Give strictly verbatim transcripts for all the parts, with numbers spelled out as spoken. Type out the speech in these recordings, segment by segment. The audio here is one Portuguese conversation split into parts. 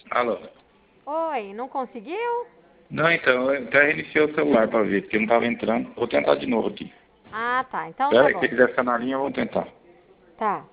Alô? Oi, não conseguiu? Não, então, eu até reiniciei o celular pra ver, porque não tava entrando. Vou tentar de novo aqui. Ah, tá. Então tá Espera aí, bom. se quiser ficar na linha, eu vou tentar. Tá.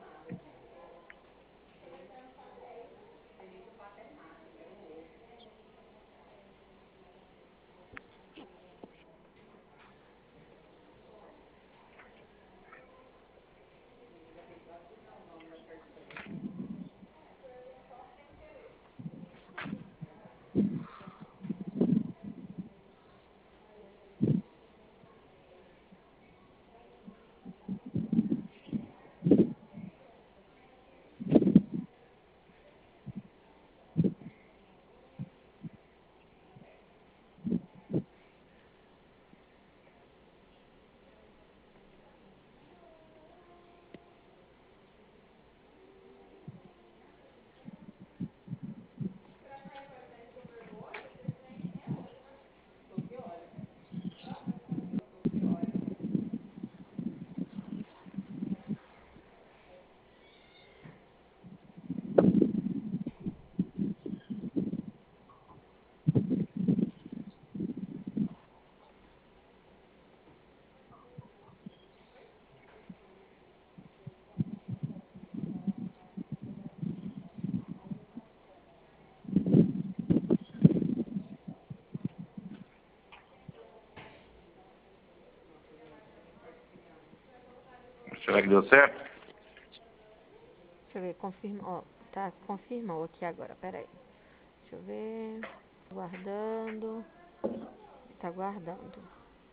Será que deu certo? Deixa eu ver, confirma. Ó, tá, confirmou aqui agora, peraí. Deixa eu ver. Guardando. Tá guardando.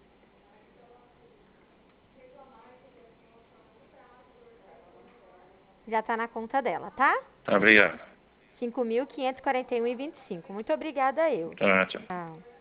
Já tá na conta dela, tá? Tá, obrigado. cinco mil quinhentos e quarenta e um e vinte e cinco. Muito obrigada, eu. Tá, tchau. Tchau.